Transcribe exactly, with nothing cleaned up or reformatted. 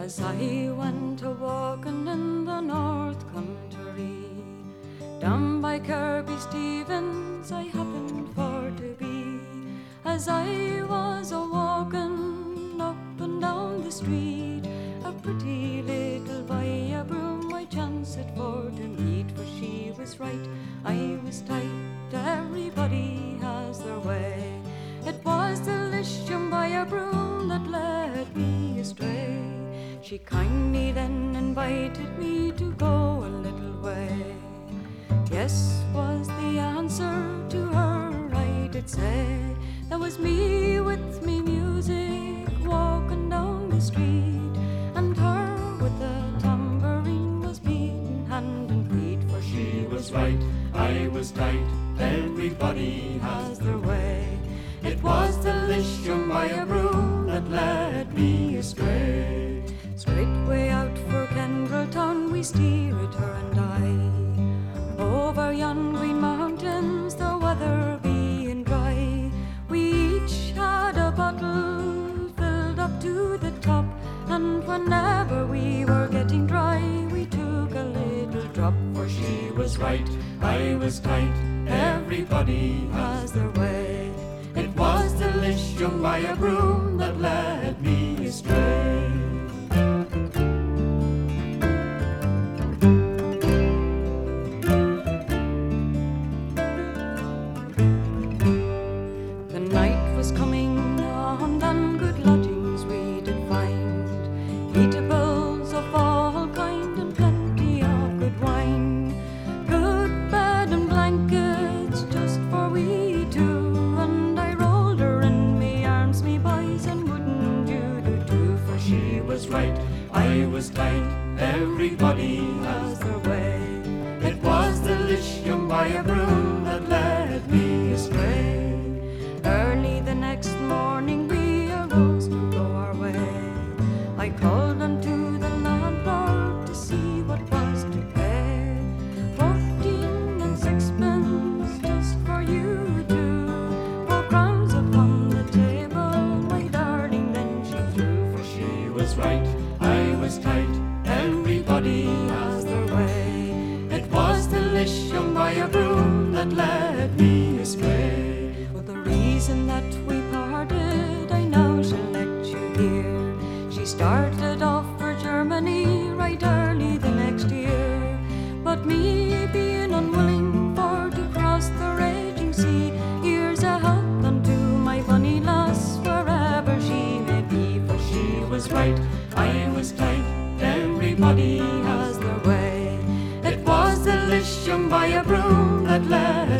As I went a walking in the north country, down by Kirby Stevens I happened for to be. As I was a walking up and down the street, a pretty little by a broom I chanced for to meet, for she was right, I was tight, everybody has their way. It was the Lisham by a broom that led me astray. She kindly then invited me to go a little way. Yes was the answer to her, I did say. That was me with me music walking down the street, and her with the tambourine was beating hand and feet. For she was right, I was tight, everybody has their way. It was the Lisham by a broom that led me astray. Straightway out for Kendrelltown we steered, her and I, over yon green mountains, the weather being dry. We each had a bottle filled up to the top, and whenever we were getting dry we took a little drop. For she was right, I was tight, everybody has their way. It was the Lisham by a broom that led me astray. The night was coming on, and good lodgings we did find, eatables of all kind and plenty of good wine, good bed and blankets just for we two. She was right, I was tight, everybody has their way. It was the Lisham by a broom that led me astray. Early the next morning we arose to go our way. I called unto the landlord to see what was to pay. Fourteen and sixpence just for you two, four crowns upon the table, my darling, then she threw. For she was right, I was tight, everybody has their way. It was the Lisham by a broom that led me astray. For the reason that we parted I now shall let you hear. She started off for Germany right early the next year, but me being unwilling for to cross the raging sea, here's a health unto my bonny lass wherever she may be. For she was right, I was tight, everybody has their way. It was the Lisham by a broom that led